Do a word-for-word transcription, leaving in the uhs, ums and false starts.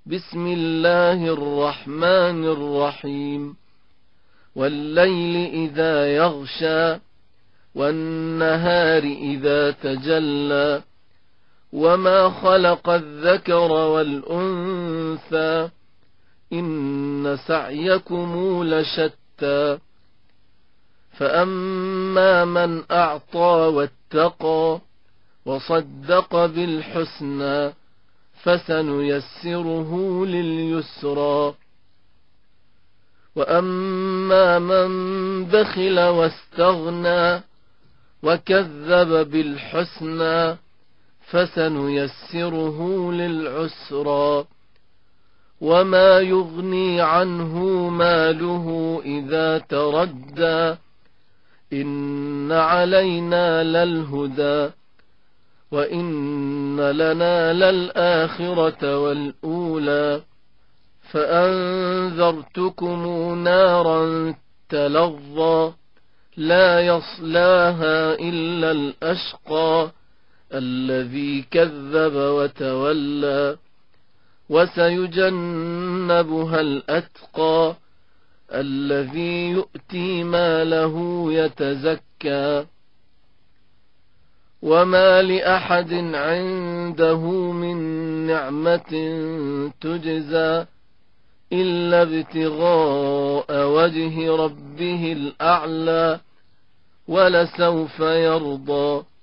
بسم الله الرحمن الرحيم والليل إذا يغشى والنهار إذا تجلى وما خلق الذكر والأنثى إن سعيكم لشتى فأما من أعطى واتقى وصدق بالحسنى فسنيسره لليسرى وأما من بخل واستغنى وكذب بالحسنى فسنيسره للعسرى وما يغني عنه ماله إذا تردى إن علينا للهدى وإن لنا للآخرة والأولى فأنذرتكم نارا تلظى لا يصلاها إلا الأشقى الذي كذب وتولى وسيجنبها الأتقى الذي يؤتي ماله يتزكى وما لأحد عنده من نعمة تجزى إلا ابتغاء وجه ربه الأعلى ولسوف يرضى